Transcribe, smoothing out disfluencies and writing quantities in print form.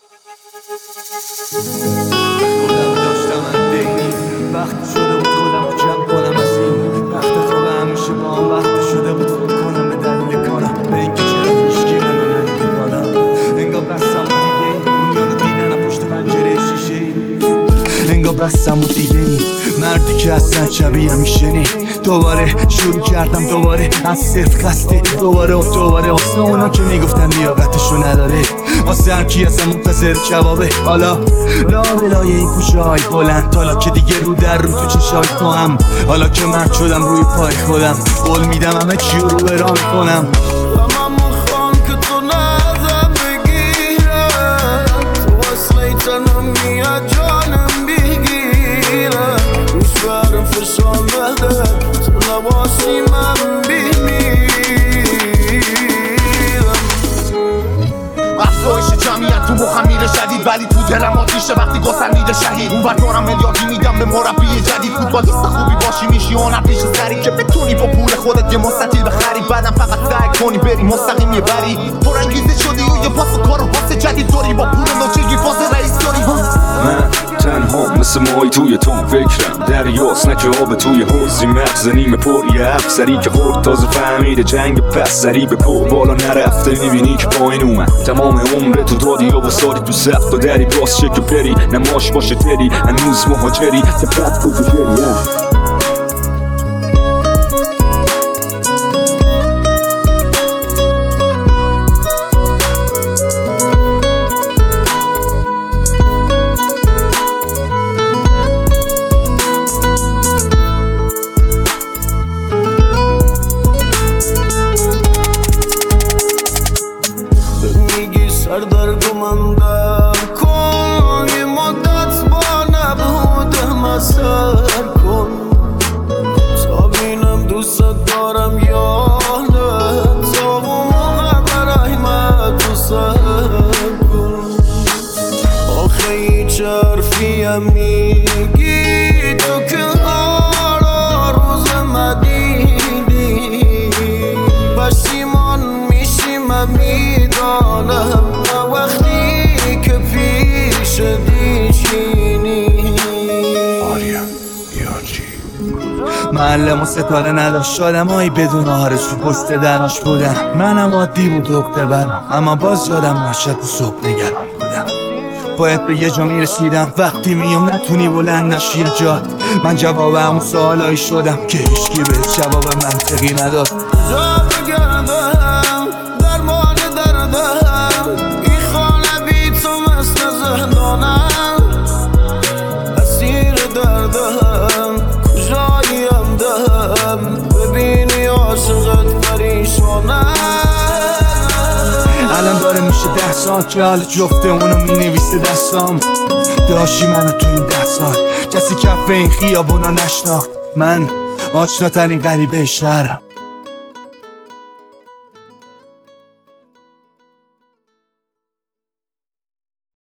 خودم داشتم وقت شده بود خودم رو جمع کنم از این وقت خواب همیشه با هم وقت شده بود فکر کنم به دلیل کارم به اینکه چرا هیچکی منو ندیده بالا انگار بستم و دیگه دنیا رو دیدن پشت پنجره شیشه انگار بستم و دیگه مردی که اصلا شبیه همیشه نی دوباره شروع کردم دوباره از صفر خسته دوباره واسه اونا که میگفتن لیاقتشو نداره واسه هر کی ازم منتظر جوابه حالا لابلای این کوچه های بلند حالا که دیگه رو در رو تو چشای تو هم حالا که مرد شدم روی پای خودم قول میدم همه چی رو برا میکنم افزایش جمعیت تو مخم میره شدید ولی تو دلم آتیشه وقتی گسل میره شهید اون ور دارم میلیاردی میدم به مربی جدید فوتبالیست خوبی باشی میشی هنرپیشه سری که بتونی با پول خودت یه مستطیل بخری بعدم فقط سعی کنی بری مستقیم یه بری پرانگیزه شدی و یه پاس کار و پاس جدید داری با پول نوچگی پاس رئیس داری من تنها مثل ماهی توی تون فکرم دریاست نه که آب توی حوضی مغز نیمه پر یه افسری که خورد تازه فهمیده جنگ پس سری به پر بالا نرفته میبینی که پایین اومد تمام عمر تو دادی و بساری تو سخت و دری باز شکل پری نماش باشه تری هنوز مهاجری تپت تو شری سردرگمم در کن یه مدت با نبودم از سر کن تا بینم دوست دارم یا نه تا اون موقع برای من تو سر کن آخه هیچ حرفیم میگی تو که هارا روز مدیدی پشیمان میشی من میدانم وقتی که پیش دیشینی معلم و ستاره نداشت آدمایی بدون آرزو پشت درناش بودن منم عادی بود دکتر برم اما باز یادم نشد و صبح نگران بودم باید به یه جا میرسیدم وقتی میام نتونی بلند نشی یه جاد من جواب همون سوالایی شدم که هیچکی به جواب منطقی نداد جا بگردم درمان دردم این خانه بی تو مثل زندانم اسیر دردم کجاییم دهم ببینی عاشقت پریشانم الان داره میشه 10 سال که حال جفته اونو مینویسه دستام داشتی منو تو این 10 سال کسی کف این خیابونا نشناخت من آشناترین غریبه شهرم